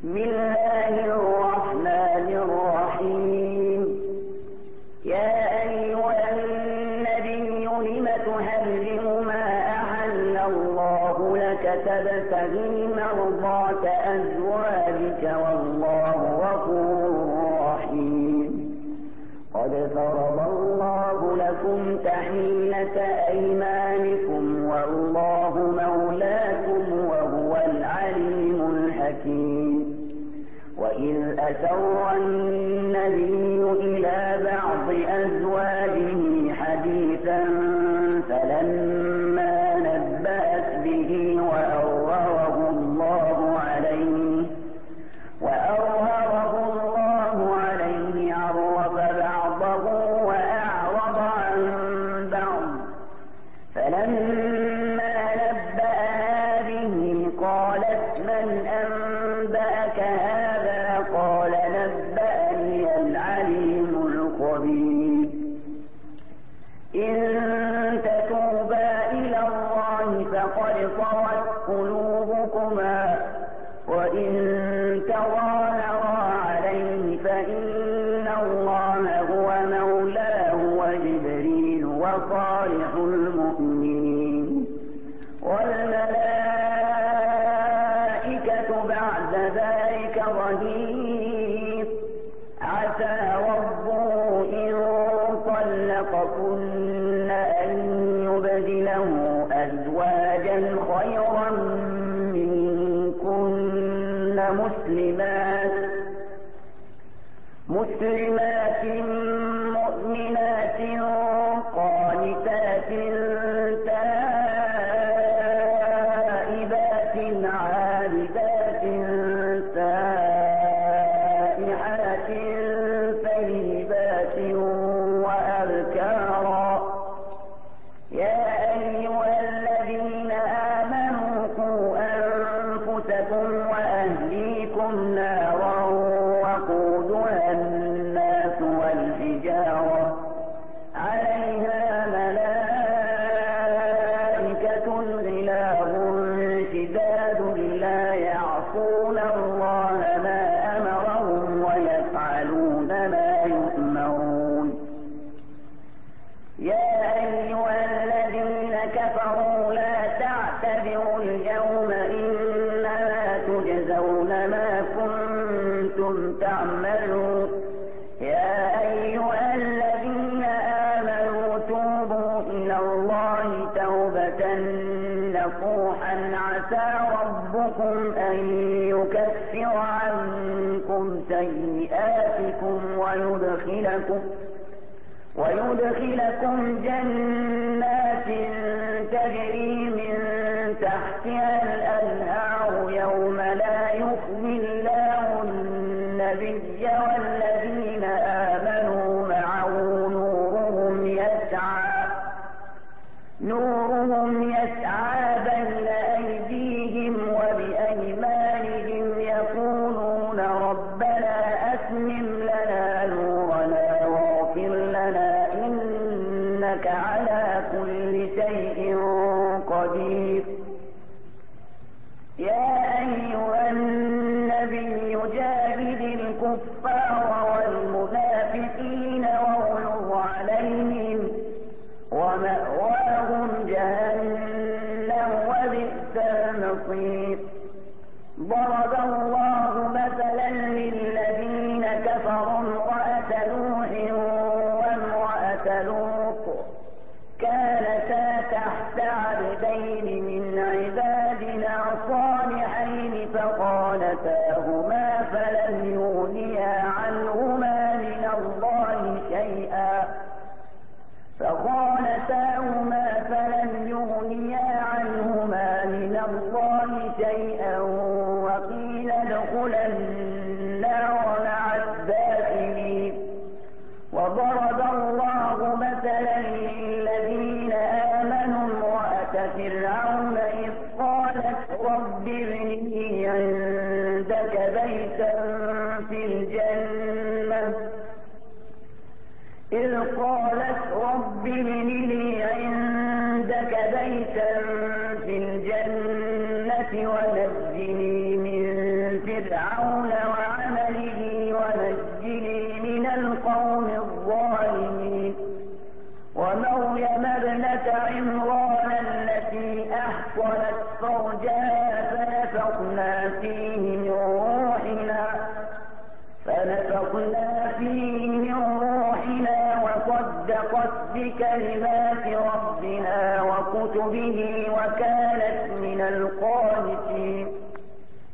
بسم الله الرحمن الرحيم. يا أيها النبي لم تحرم ما أحل الله لك تبتغي مرضات أزواجك والله غفور رحيم. قد فرض الله لكم تحلة أيمانكم والله مولاكم وهو العليم الحكيم. وإذ أسر النبي إلى بعض أزواجه حديثا فلما نبأت به وأظهره الله عليه عرف بعضه وأعرض عن بعض. فلما نبأها به قالت من أنبأك هذا؟ قال نبأني العليم الخبير. إن تتوبا إلى الله فقد صغت قلوبكما وإن تظاهرا عليه فإن الله هو مولاه وجبريل وصالح المؤمنين والملائكة بعد ذلك ظهير. عسى ربه إن طلقكن أن يبدله أزواجا خيرا منكن مسلمات مؤمنات قانتات تائبات عابدات سائحات ثيبات وأبكارا. يا أيها الذين آمنوا قوا أنفسكم وأهليكم نارا وقودها الناس والحجارة عليها ملائكة غلاظ شداد لا يعصون الله ما أمرهم ويفعلون ما يؤمرون. يا أيها الذين كفروا لا تعتذروا اليوم إنما تجزون ما كنتم تعملون. يا أيها الذين آمنوا توبوا إلى الله توبة نصوحا عسى ربكم أن يكفر عنكم سيئاتكم ويدخلكم جنات تجري من تحتها الأنهار يوم لا يخزي الله النبي والذين آمنوا معه نورهم يسعى بين أيديهم وبأيمانهم يقولون ربنا أتمم لنا نورنا واغفر لنا إنك على كل شيء قدير. يا أيها النبي جاهد الكفار والمنافقين واغلظ عليهم ومأواهم جهنم وبئس المصير. ضرب الله مثلا للذين كفروا امرأة نوح وامرأة لوط كانتا تحت عبدين من عبادنا صالحين فخانتاهما فلم يغنيا عنهما من الله شيئا وقيل ادخلا النار مع الداخلين. وضرب الله مثلا للذين آمنوا امرأة فرعون إذ قالت رب ابن لي عندك بيتا في الجنة إذ قالت رب ابن لي عندك بيتا في الجنة ونجني من فرعون وعمله ونجني من القوم الظالمين. ومريم ابنة عمران التي أحصنت فرجها فنفخنا فيه من روحنا وصدقت بكلمات ربها وكتبه وكانت من القانتين.